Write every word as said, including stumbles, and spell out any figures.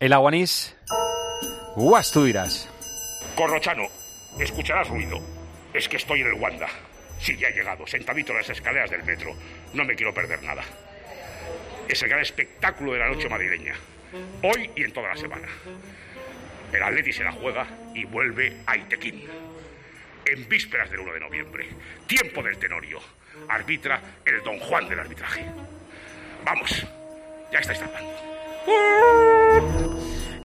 El Aguanís, guas tú dirás. Corrochano, escucharás ruido. Es que estoy en el Wanda. Sí, ya he llegado, sentadito en las escaleras del metro. No me quiero perder nada. Es el gran espectáculo de la noche madrileña. Hoy y en toda la semana. El Atleti se la juega y vuelve a Itequín. En vísperas del uno de noviembre. Tiempo del Tenorio. Arbitra el Don Juan del arbitraje. Vamos, ya estáis tardando.